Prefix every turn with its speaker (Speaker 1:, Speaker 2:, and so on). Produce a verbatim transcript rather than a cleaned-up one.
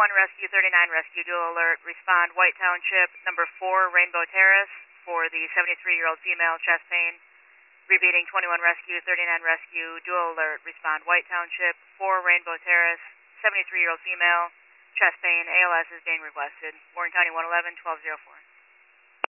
Speaker 1: twenty-one Rescue, thirty-nine Rescue, dual alert, respond White Township, number four, Rainbow Terrace, for the seventy-three-year-old female, chest pain. Repeating twenty-one Rescue, thirty-nine Rescue, dual alert, respond White Township, four, Rainbow Terrace, seventy-three-year-old female, chest pain, A L S is being requested. Warren County one eleven, twelve oh four.